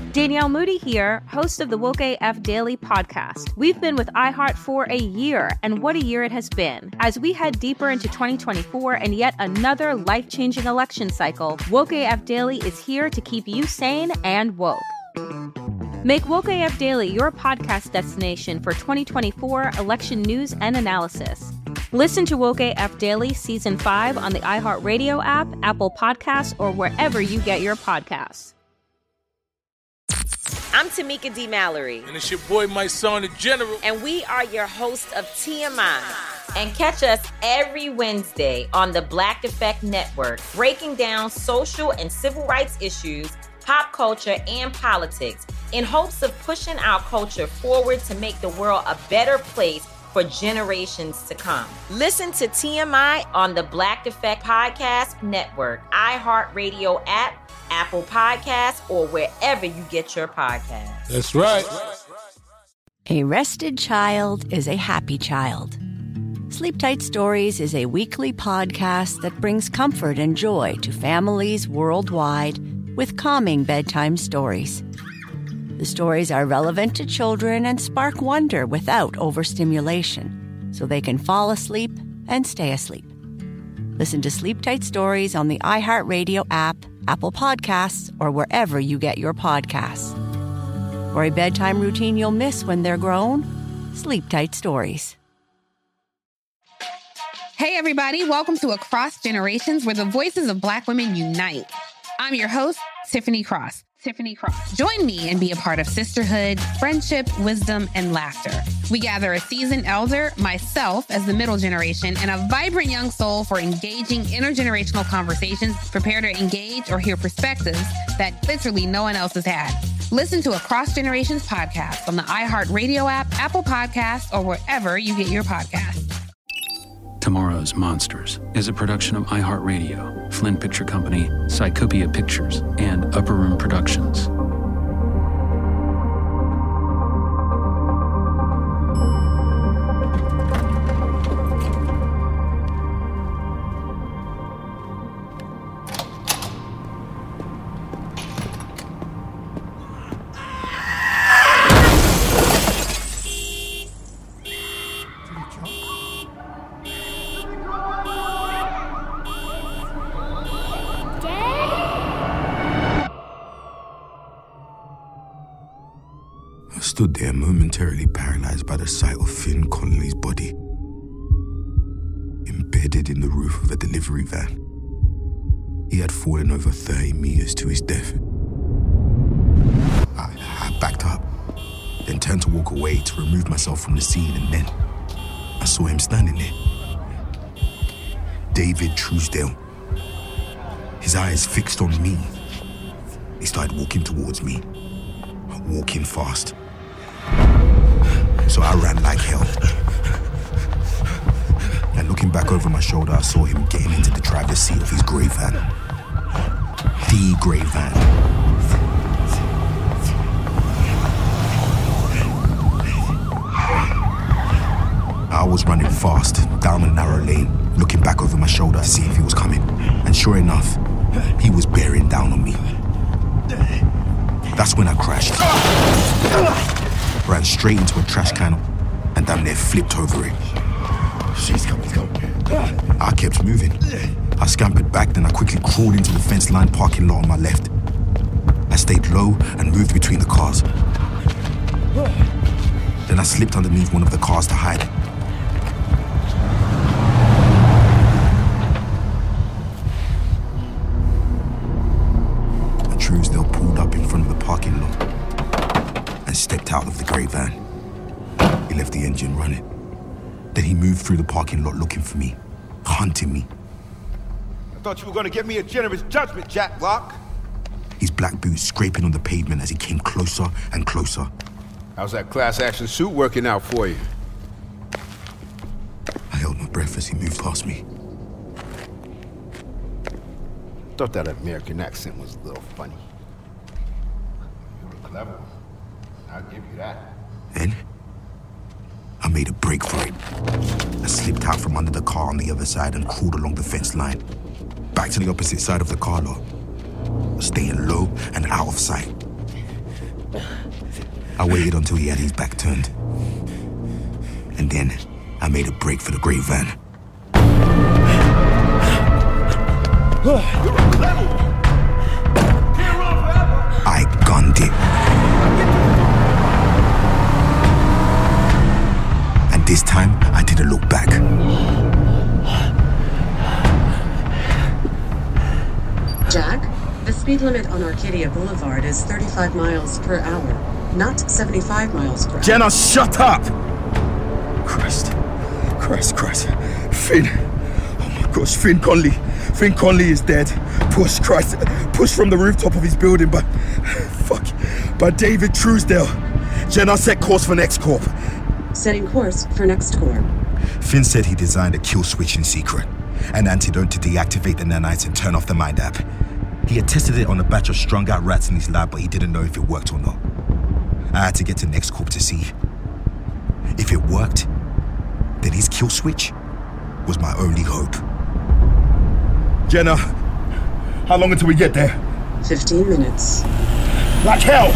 Danielle Moody here, host of the Woke AF Daily podcast. We've been with iHeart for a year, and what a year it has been. As we head deeper into 2024 and yet another life-changing election cycle, Woke AF Daily is here to keep you sane and woke. Make Woke AF Daily your podcast destination for 2024 election news and analysis. Listen to Woke AF Daily Season 5 on the iHeartRadio app, Apple Podcasts, or wherever you get your podcasts. I'm Tamika D. Mallory. And it's your boy, my son, the General. And we are your hosts of TMI. And catch us every Wednesday on the Black Effect Network, breaking down social and civil rights issues, pop culture, and politics in hopes of pushing our culture forward to make the world a better place for generations to come. Listen to TMI on the Black Effect Podcast Network, iHeartRadio app, Apple Podcasts, or wherever you get your podcasts. That's right. A rested child is a happy child. Sleep Tight Stories is a weekly podcast that brings comfort and joy to families worldwide with calming bedtime stories. The stories are relevant to children and spark wonder without overstimulation, so they can fall asleep and stay asleep. Listen to Sleep Tight Stories on the iHeartRadio app, Apple Podcasts, or wherever you get your podcasts. For a bedtime routine you'll miss when they're grown, Sleep Tight Stories. Hey, everybody. Welcome to Across Generations, where the voices of Black women unite. I'm your host, Tiffany Cross. Join me and be a part of sisterhood, friendship, wisdom, and laughter. We gather a seasoned elder, myself as the middle generation, and a vibrant young soul for engaging intergenerational conversations. Prepare to engage or hear perspectives that literally no one else has had. Listen to Across Generations podcast on the iHeartRadio app, Apple Podcasts, or wherever you get your podcasts. Tomorrow's Monsters is a production of iHeartRadio, Flynn Picture Company, Psychopia Pictures, and Upper Room Productions. Stood there momentarily paralyzed by the sight of Finn Connolly's body, embedded in the roof of a delivery van. He had fallen over 30 meters to his death. I backed up, then turned to walk away to remove myself from the scene, and then I saw him standing there. David Truesdale. His eyes fixed on me. He started walking towards me, walking fast. So I ran like hell. And looking back over my shoulder, I saw him getting into the driver's seat of his grey van. The grey van. I was running fast down a narrow lane, looking back over my shoulder to see if he was coming. And sure enough, he was bearing down on me. That's when I crashed. Ran straight into a trash can and damn near flipped over it. She's coming, let's go. I kept moving. I scampered back, then I quickly crawled into the fence-lined parking lot on my left. I stayed low and moved between the cars. Then I slipped underneath one of the cars to hide. Truesdale pulled up in front of the parking lot and stepped out of the grey van. He left the engine running. Then he moved through the parking lot looking for me, hunting me. I thought you were going to give me a generous judgment, Jack Rock. His black boots scraping on the pavement as he came closer and closer. How's that class action suit working out for you? I held my breath as he moved past me. Thought that American accent was a little funny. You were clever. I'll give you that. Then, I made a break for it. I slipped out from under the car on the other side and crawled along the fence line, back to the opposite side of the car lot, staying low and out of sight. I waited until he had his back turned. And then I made a break for the gray van. I gunned it. And this time, I didn't look back. Jack, the speed limit on Arcadia Boulevard is 35 miles per hour, not 75 miles per hour. Jenna, shut up! Christ. Finn. Oh my gosh, Finn Conley. Finn Conley is dead. Push from the rooftop of his building by David Truesdale. Jenna, set course for NextCorp. Setting course for NextCorp. Finn said he designed a kill switch in secret, an antidote to deactivate the nanites and turn off the mind app. He had tested it on a batch of strung-out rats in his lab, but he didn't know if it worked or not. I had to get to NextCorp to see. If it worked, then his kill switch was my only hope. Jenna, how long until we get there? 15 minutes. Like hell!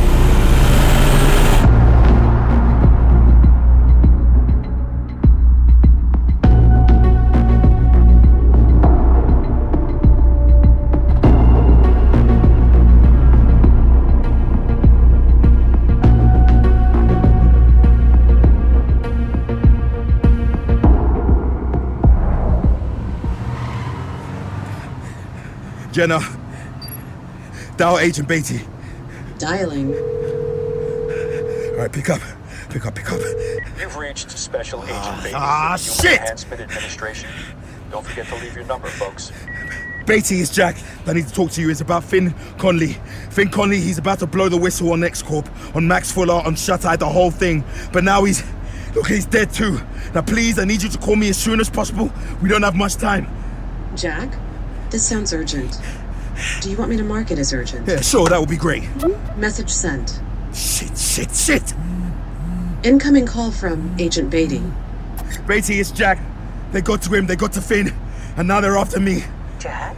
Jenna, dial Agent Beatty. Dialing. All right, pick up. You've reached Special Agent Beatty. Shit! Enhancement Administration. Don't forget to leave your number, folks. Beatty, it's Jack. I need to talk to you. It's about Finn Conley. Finn Conley, he's about to blow the whistle on NextCorp, on Max Fuller, on Shut-Eye, the whole thing. But now he's dead too. Now please, I need you to call me as soon as possible. We don't have much time. Jack, this sounds urgent. Do you want me to mark it as urgent? Yeah, sure, that would be great. Message sent. Shit. Incoming call from Agent Beatty. Beatty, it's Jack. They got to him, they got to Finn, and now they're after me. Jack?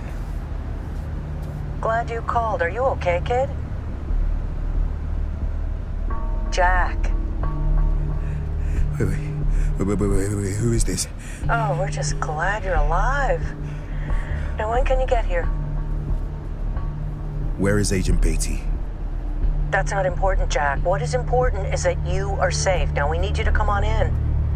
Glad you called. Are you okay, kid? Jack. Wait, who is this? Oh, we're just glad you're alive. Now, when can you get here? Where is Agent Beatty? That's not important, Jack. What is important is that you are safe. Now, we need you to come on in.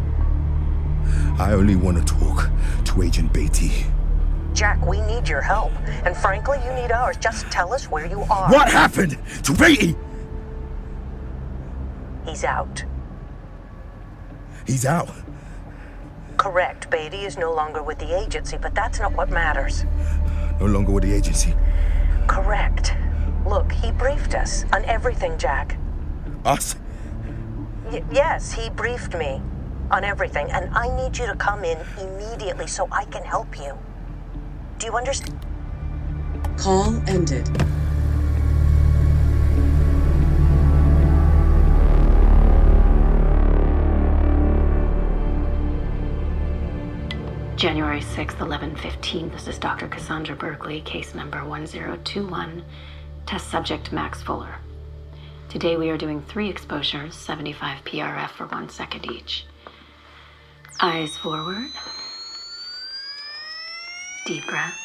I only want to talk to Agent Beatty. Jack, we need your help. And frankly, you need ours. Just tell us where you are. What happened to Beatty? He's out. He's out? Correct. Beatty is no longer with the agency, but that's not what matters. No longer with the agency? Correct. Look, he briefed us on everything, Jack. Us? Yes, he briefed me on everything, and I need you to come in immediately so I can help you. Do you understand? Call ended. January 6th, 11:15. This is Dr. Cassandra Berkeley, case number 1021, test subject Max Fuller. Today we are doing 3 exposures, 75 PRF for 1 second each. Eyes forward. Deep breath.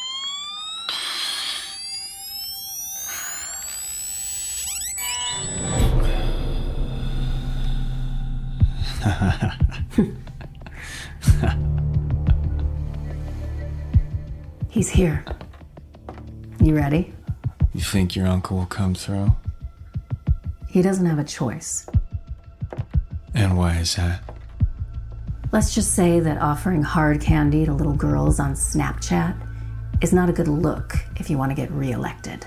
He's here. You ready? You think your uncle will come through? He doesn't have a choice. And why is that? Let's just say that offering hard candy to little girls on Snapchat is not a good look if you want to get reelected.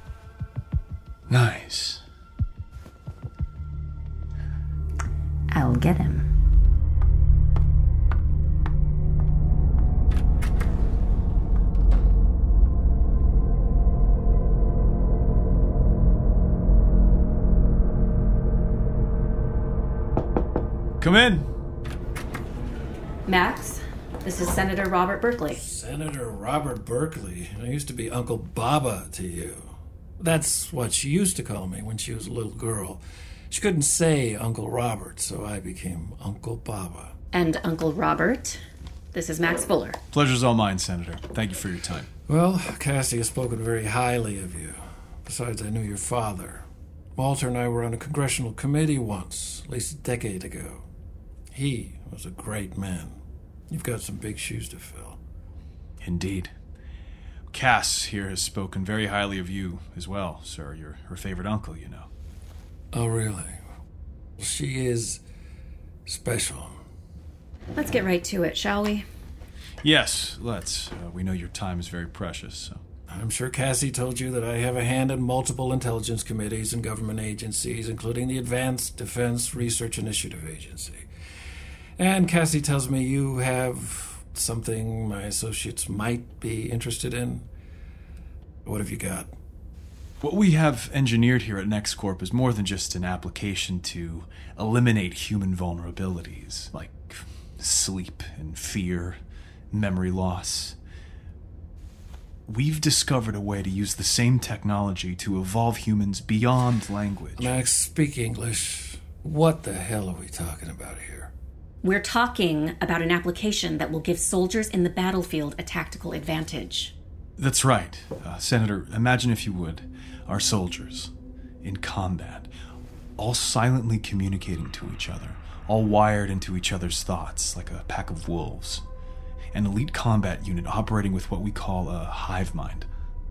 Nice. I'll get him. Come in. Max, this is Senator Robert Berkeley. Senator Robert Berkeley? I used to be Uncle Baba to you. That's what she used to call me when she was a little girl. She couldn't say Uncle Robert, so I became Uncle Baba. And Uncle Robert, this is Max Fuller. Pleasure's all mine, Senator. Thank you for your time. Well, Cassie has spoken very highly of you. Besides, I knew your father. Walter and I were on a congressional committee once, at least a decade ago. He was a great man. You've got some big shoes to fill. Indeed. Cass here has spoken very highly of you as well, sir. You're her favorite uncle, you know. Oh, really? She is special. Let's get right to it, shall we? Yes, let's. We know your time is very precious, so... I'm sure Cassie told you that I have a hand in multiple intelligence committees and government agencies, including the Advanced Defense Research Initiative Agency. And Cassie tells me you have something my associates might be interested in. What have you got? What we have engineered here at NextCorp is more than just an application to eliminate human vulnerabilities, like sleep and fear, memory loss. We've discovered a way to use the same technology to evolve humans beyond language. Max, speak English. What the hell are we talking about here? We're talking about an application that will give soldiers in the battlefield a tactical advantage. That's right. Senator, imagine if you would, our soldiers in combat, all silently communicating to each other, all wired into each other's thoughts like a pack of wolves. An elite combat unit operating with what we call a hive mind.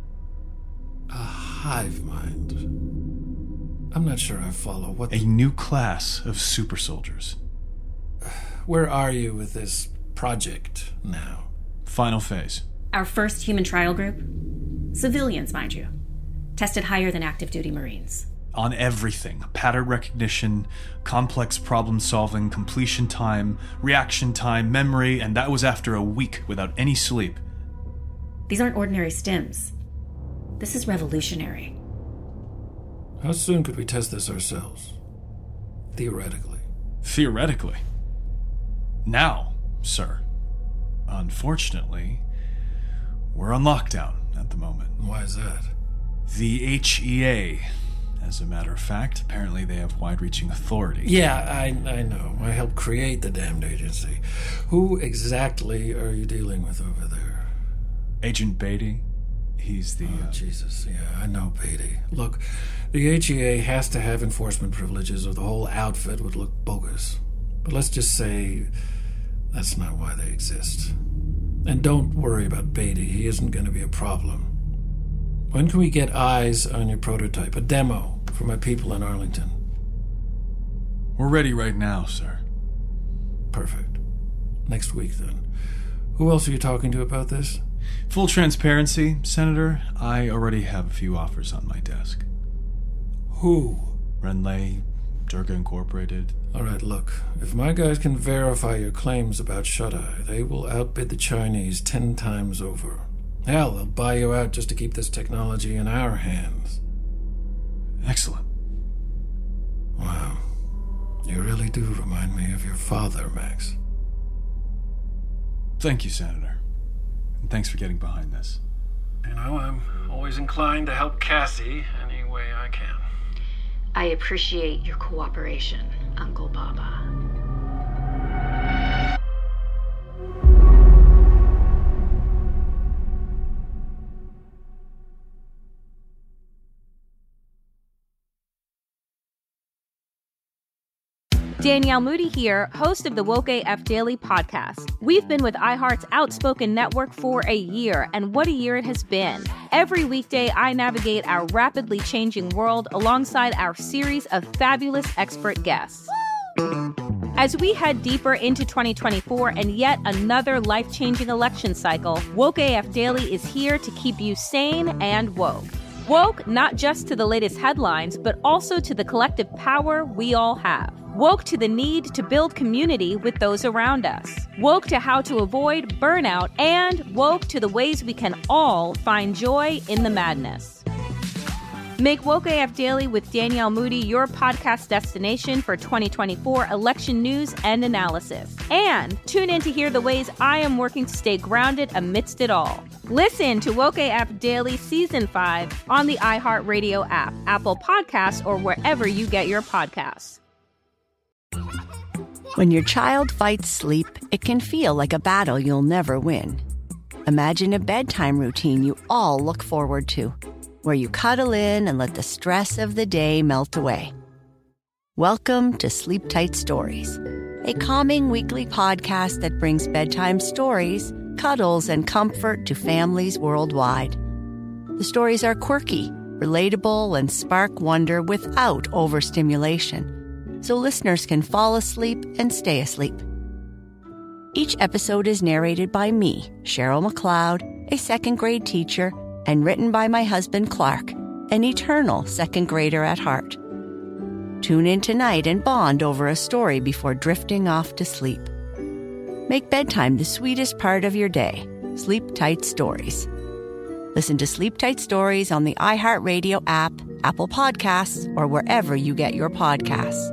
A hive mind? I'm not sure I follow. What? A new class of super soldiers. Where are you with this project now? Final phase. Our first human trial group? Civilians, mind you. Tested higher than active duty Marines. On everything. Pattern recognition, complex problem solving, completion time, reaction time, memory, and that was after a week without any sleep. These aren't ordinary stims. This is revolutionary. How soon could we test this ourselves? Theoretically. Theoretically? Now, sir. Unfortunately, we're on lockdown at the moment. Why is that? The HEA. As a matter of fact, apparently they have wide-reaching authority. Yeah, I know. I helped create the damned agency. Who exactly are you dealing with over there? Agent Beatty. He's the... Oh, Jesus, yeah, I know Beatty. Look, the HEA has to have enforcement privileges or the whole outfit would look bogus. But let's just say that's not why they exist. And don't worry about Beatty. He isn't going to be a problem. When can we get eyes on your prototype? A demo for my people in Arlington. We're ready right now, sir. Perfect. Next week, then. Who else are you talking to about this? Full transparency, Senator, I already have a few offers on my desk. Who? Renlay, Durga Incorporated. All right, look. If my guys can verify your claims about Shut-Eye, they will outbid the Chinese 10 times over. Hell, they'll buy you out just to keep this technology in our hands. Excellent. Wow. You really do remind me of your father, Max. Thank you, Senator. And thanks for getting behind this. You know, I'm always inclined to help Cassie any way I can. I appreciate your cooperation, Uncle Baba. Danielle Moody here, host of the Woke AF Daily podcast. We've been with iHeart's Outspoken Network for a year, and what a year it has been. Every weekday, I navigate our rapidly changing world alongside our series of fabulous expert guests. As we head deeper into 2024 and yet another life-changing election cycle, Woke AF Daily is here to keep you sane and woke. Woke not just to the latest headlines, but also to the collective power we all have. Woke to the need to build community with those around us. Woke to how to avoid burnout, and woke to the ways we can all find joy in the madness. Make Woke AF Daily with Danielle Moody your podcast destination for 2024 election news and analysis. And tune in to hear the ways I am working to stay grounded amidst it all. Listen to Woke AF Daily Season 5 on the iHeartRadio app, Apple Podcasts, or wherever you get your podcasts. When your child fights sleep, it can feel like a battle you'll never win. Imagine a bedtime routine you all look forward to, where you cuddle in and let the stress of the day melt away. Welcome to Sleep Tight Stories, a calming weekly podcast that brings bedtime stories, cuddles, and comfort to families worldwide. The stories are quirky, relatable, and spark wonder without overstimulation, so listeners can fall asleep and stay asleep. Each episode is narrated by me, Cheryl McLeod, a second-grade teacher, and written by my husband, Clark, an eternal second grader at heart. Tune in tonight and bond over a story before drifting off to sleep. Make bedtime the sweetest part of your day. Sleep Tight Stories. Listen to Sleep Tight Stories on the iHeartRadio app, Apple Podcasts, or wherever you get your podcasts.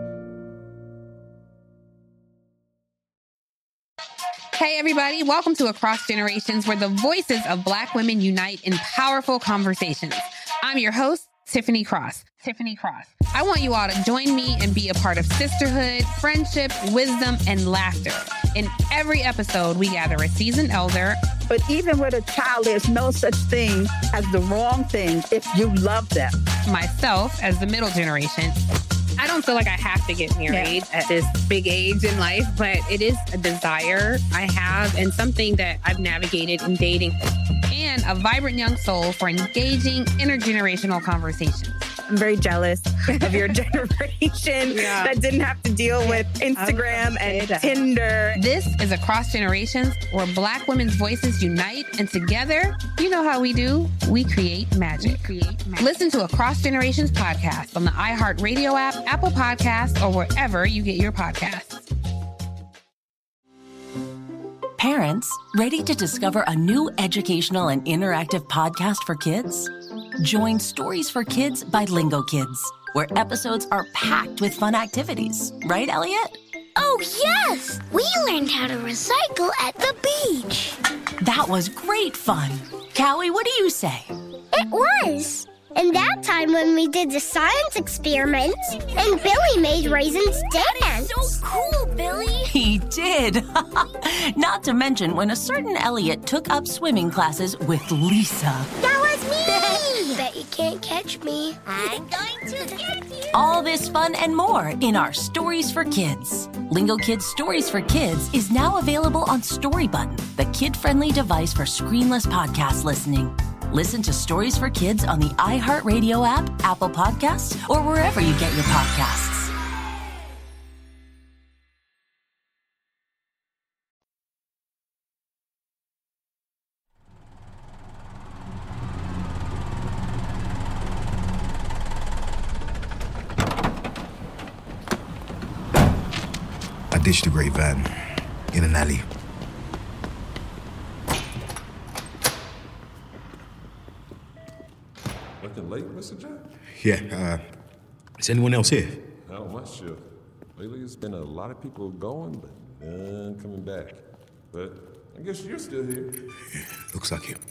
Hey, everybody. Welcome to Across Generations, where the voices of Black women unite in powerful conversations. I'm your host, Tiffany Cross. I want you all to join me and be a part of sisterhood, friendship, wisdom, and laughter. In every episode, we gather a seasoned elder. But even with a child, there's no such thing as the wrong thing if you love them. Myself, as the middle generation. I don't feel like I have to get married at this big age in life, but it is a desire I have and something that I've navigated in dating. And a vibrant young soul for engaging intergenerational conversations. I'm very jealous of your generation that didn't have to deal with Instagram and Tinder. This is Across Generations, where Black women's voices unite, and together, you know how we do, we create magic. Listen to Across Generations podcast on the iHeartRadio app, Apple Podcasts, or wherever you get your podcasts. Parents, ready to discover a new educational and interactive podcast for kids? Join Stories for Kids by Lingo Kids, where episodes are packed with fun activities. Right, Elliot? Oh, yes! We learned how to recycle at the beach. That was great fun. Callie, what do you say? It was. And that time when we did the science experiments and Billy made raisins dance. So cool, Billy. He did. Not to mention when a certain Elliot took up swimming classes with Lisa. That was me. Bet you can't catch me. I'm going to get you. All this fun and more in our Stories for Kids. Lingo Kids Stories for Kids is now available on Story Button, the kid-friendly device for screenless podcast listening. Listen to Stories for Kids on the iHeartRadio app, Apple Podcasts, or wherever you get your podcasts. I ditched the grey van in an alley. Looking late, Mr. Jack? Yeah, is anyone else here? Not on my shift. Lately, it's been a lot of people going, but none coming back. But I guess you're still here. Yeah, looks like it.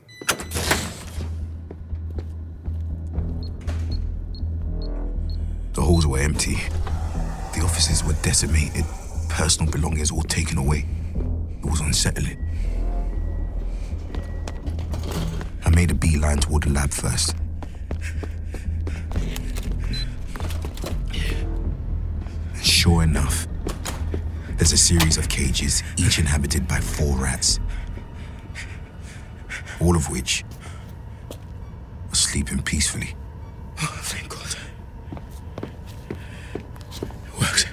The halls were empty. The offices were decimated. Personal belongings all taken away. It was unsettling. I made a beeline toward the lab first. Sure enough, there's a series of cages, each inhabited by 4 rats. All of which were sleeping peacefully. Oh, thank God. It worked.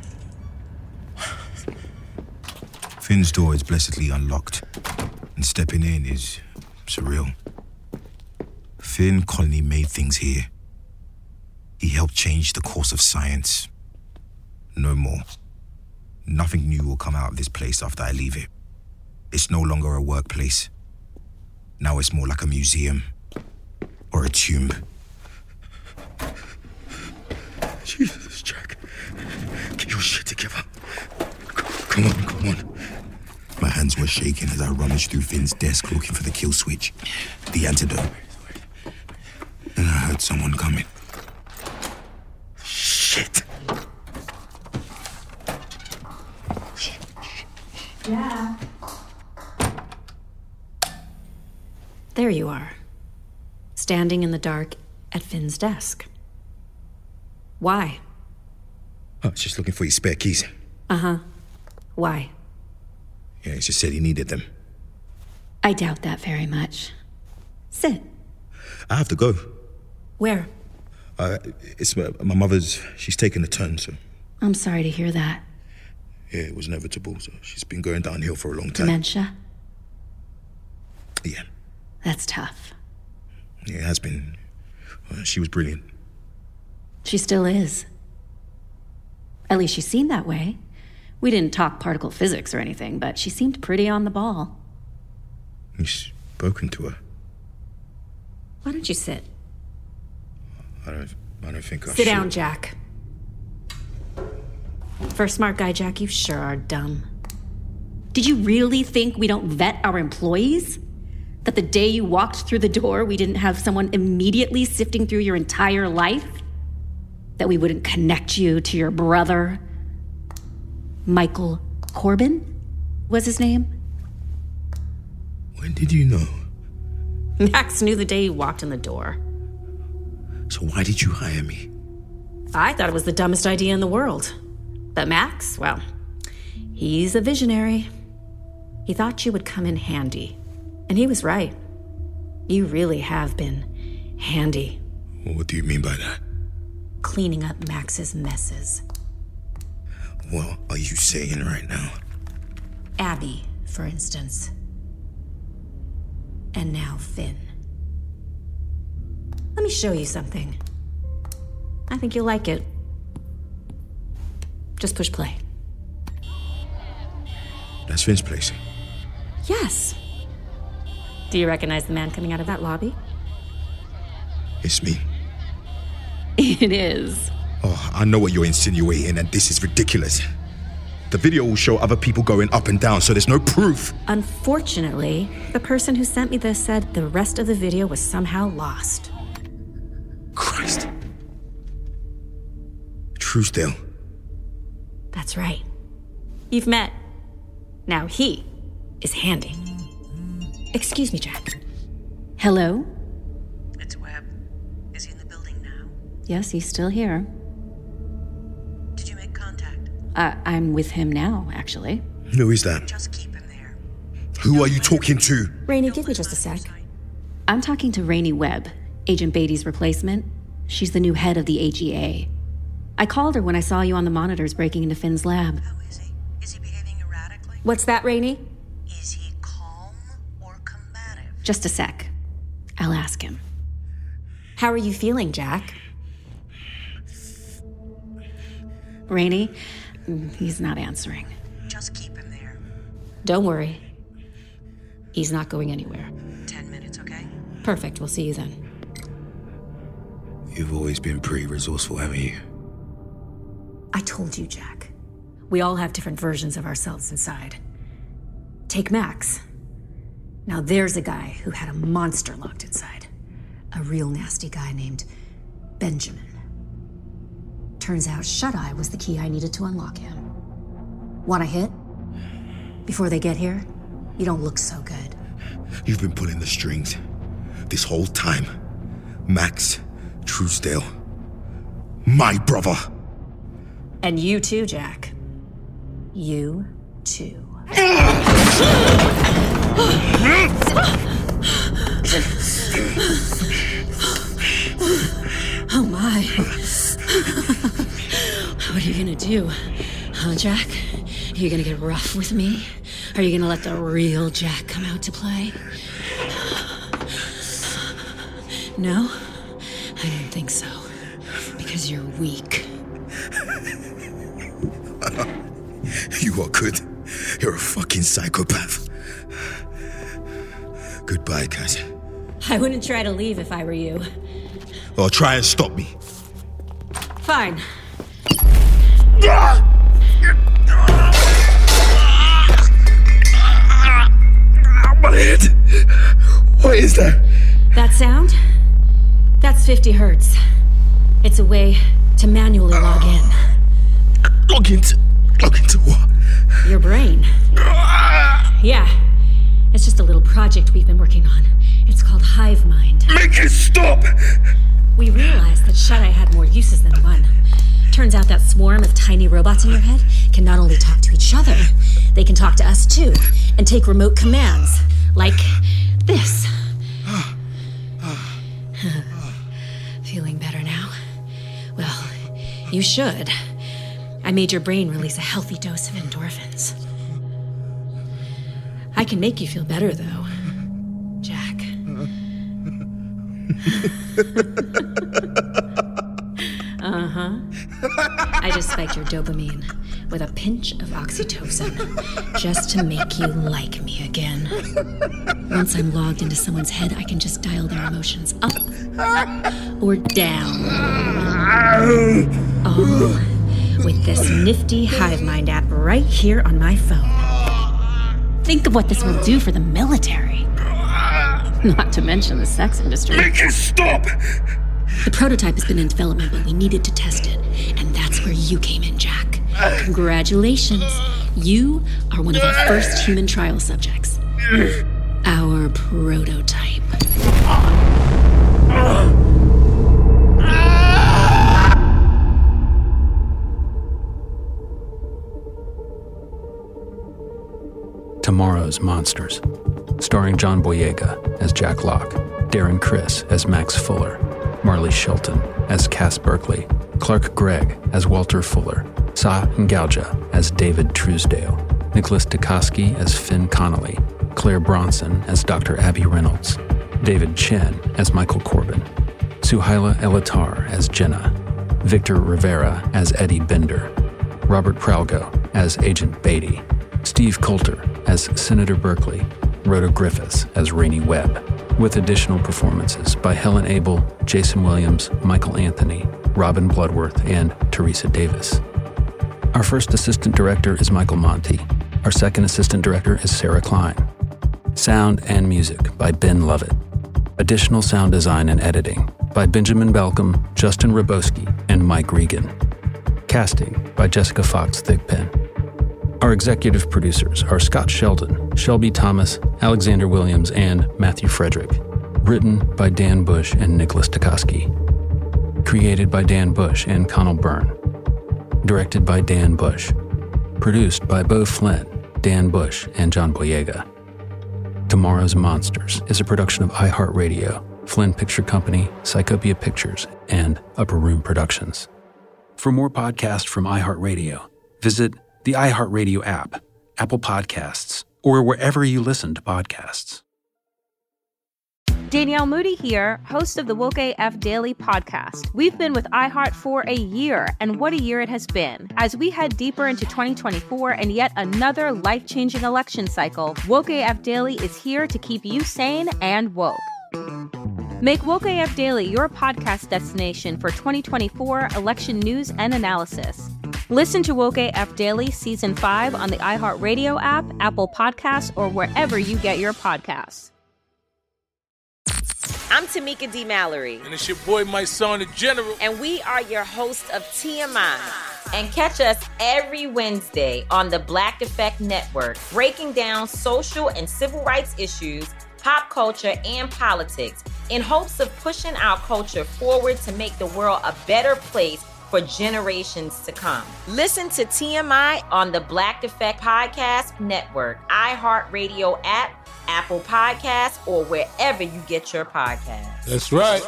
Finn's door is blessedly unlocked, and stepping in is surreal. Finn Colony made things here. He helped change the course of science. No more. Nothing new will come out of this place after I leave it. It's no longer a workplace. Now it's more like a museum or a tomb. Jesus, Jack. Get your shit together. Come on. My hands were shaking as I rummaged through Finn's desk looking for the kill switch, the antidote. And I heard someone coming. Shit. Yeah. There you are, standing in the dark at Finn's desk. Why? I was just looking for your spare keys. Uh-huh. Why? Yeah, he just said he needed them. I doubt that very much. Sit. I have to go. Where? It's my mother's. She's taken a turn, so... I'm sorry to hear that. Yeah, it was inevitable, so she's been going downhill for a long time. Dementia? Yeah. That's tough. Yeah, it has been. She was brilliant. She still is. At least she seemed that way. We didn't talk particle physics or anything, but she seemed pretty on the ball. You've spoken to her? Why don't you sit? I don't think I should. Sit down, Jack. For a smart guy, Jack, you sure are dumb. Did you really think we don't vet our employees? That the day you walked through the door, we didn't have someone immediately sifting through your entire life? That we wouldn't connect you to your brother? Michael Corbin was his name? When did you know? Max knew the day you walked in the door. So why did you hire me? I thought it was the dumbest idea in the world. But Max, well, he's a visionary. He thought you would come in handy. And he was right. You really have been handy. What do you mean by that? Cleaning up Max's messes. What are you saying right now? Abby, for instance. And now Finn. Let me show you something. I think you'll like it. Just push play. That's Finn's place. Yes. Do you recognize the man coming out of that lobby? It's me. It is. Oh, I know what you're insinuating, and this is ridiculous. The video will show other people going up and down, so there's no proof. Unfortunately, the person who sent me this said the rest of the video was somehow lost. Christ. Truesdale. That's right. You've met. Now he is handy. Excuse me, Jack. Hello? It's Webb. Is he in the building now? Yes, he's still here. Did you make contact? I'm with him now, actually. Who is that? Just keep him there. Who are you talking to? Rainey, give me just a sec. I'm talking to Rainey Webb, Agent Beatty's replacement. She's the new head of the AGA. I called her when I saw you on the monitors breaking into Finn's lab. How is he? Is he behaving erratically? What's that, Rainey? Is he calm or combative? Just a sec. I'll ask him. How are you feeling, Jack? Rainey? He's not answering. Just keep him there. Don't worry. He's not going anywhere. 10 minutes, okay? Perfect. We'll see you then. You've always been pretty resourceful, haven't you? I told you, Jack. We all have different versions of ourselves inside. Take Max. Now there's a guy who had a monster locked inside. A real nasty guy named Benjamin. Turns out Shut-Eye was the key I needed to unlock him. Want a hit? Before they get here, you don't look so good. You've been pulling the strings this whole time. Max Truesdale. My brother. And you too, Jack. You too. Oh my. What are you gonna do? Huh, Jack? Are you gonna get rough with me? Are you gonna let the real Jack come out to play? No? I didn't think so. Because you're weak. You are good. You're a fucking psychopath. Goodbye, guys. I wouldn't try to leave if I were you. Or try and stop me. Fine. My head. What is that? That sound? That's 50 hertz. It's a way to manually log in. Log into what? Your brain. Yeah. It's just a little project we've been working on. It's called Hive Mind. Make it stop! We realized that Shut-Eye had more uses than one. Turns out that swarm of tiny robots in your head can not only talk to each other, they can talk to us too, and take remote commands. Like this. Feeling better now? Well, you should. I made your brain release a healthy dose of endorphins. I can make you feel better, though, Jack. Uh-huh. I just spiked your dopamine with a pinch of oxytocin just to make you like me again. Once I'm logged into someone's head, I can just dial their emotions up or down. All with this nifty Hive Mind app right here on my phone. Think of what this will do for the military. Not to mention the sex industry. Make it stop! The prototype has been in development, but we needed to test it. And that's where you came in, Jack. Congratulations. You are one of our first human trial subjects. Our prototype. Tomorrow's Monsters, starring John Boyega as Jack Locke, Darren Criss as Max Fuller, Marley Shelton as Cass Berkeley, Clark Gregg as Walter Fuller, Sa Ngalja as David Truesdale, Nicholas Tukoski as Finn Connolly, Claire Bronson as Dr. Abby Reynolds, David Chen as Michael Corbin, Suhaila Elatar as Jenna, Victor Rivera as Eddie Bender, Robert Pralgo as Agent Beatty, Steve Coulter as Senator Berkeley, Rhoda Griffiths as Rainey Webb, with additional performances by Helen Abel, Jason Williams, Michael Anthony, Robin Bloodworth, and Teresa Davis. Our first assistant director is Michael Monty. Our second assistant director is Sarah Klein. Sound and music by Ben Lovett. Additional sound design and editing by Benjamin Balcom, Justin Roboski, and Mike Regan. Casting by Jessica Fox Thigpen. Our executive producers are Scott Sheldon, Shelby Thomas, Alexander Williams, and Matthew Frederick. Written by Dan Bush and Nicholas Tukoski. Created by Dan Bush and Connell Byrne. Directed by Dan Bush. Produced by Beau Flynn, Dan Bush, and John Boyega. Tomorrow's Monsters is a production of iHeartRadio, Flynn Picture Company, Psychopia Pictures, and Upper Room Productions. For more podcasts from iHeartRadio, visit the iHeartRadio app, Apple Podcasts, or wherever you listen to podcasts. Danielle Moody here, host of the Woke AF Daily podcast. We've been with iHeart for a year, and what a year it has been. As we head deeper into 2024 and yet another life-changing election cycle, Woke AF Daily is here to keep you sane and woke. Make Woke AF Daily your podcast destination for 2024 election news and analysis. Listen to Woke AF Daily Season 5 on the iHeartRadio app, Apple Podcasts, or wherever you get your podcasts. I'm Tamika D. Mallory. And it's your boy, my son, the General. And we are your hosts of TMI. And catch us every Wednesday on the Black Effect Network, breaking down social and civil rights issues, pop culture, and politics in hopes of pushing our culture forward to make the world a better place for generations to come. Listen to TMI on the Black Effect Podcast Network, iHeartRadio app, Apple Podcasts, or wherever you get your podcasts. That's right.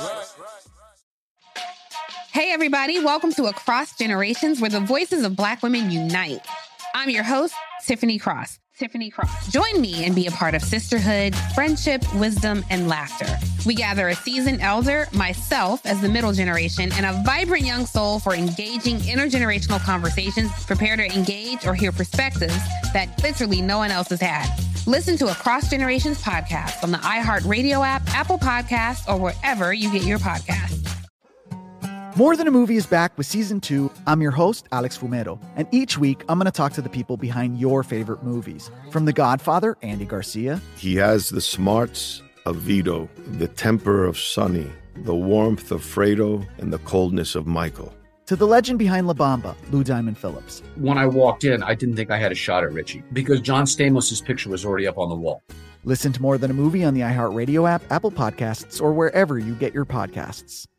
Hey, everybody. Welcome to Across Generations, where the voices of Black women unite. I'm your host, Tiffany Cross. Join me and be a part of sisterhood, friendship, wisdom, and laughter. We gather a seasoned elder, myself as the middle generation, and a vibrant young soul for engaging intergenerational conversations. Prepare to engage or hear perspectives that literally no one else has had. Listen to Across Generations podcast on the iHeartRadio app, Apple Podcasts, or wherever you get your podcasts. More Than a Movie is back with Season 2. I'm your host, Alex Fumero, and each week I'm going to talk to the people behind your favorite movies. From The Godfather, Andy Garcia. He has the smarts of Vito, the temper of Sonny, the warmth of Fredo, and the coldness of Michael. To the legend behind La Bamba, Lou Diamond Phillips. When I walked in, I didn't think I had a shot at Richie because John Stamos' picture was already up on the wall. Listen to More Than a Movie on the iHeartRadio app, Apple Podcasts, or wherever you get your podcasts.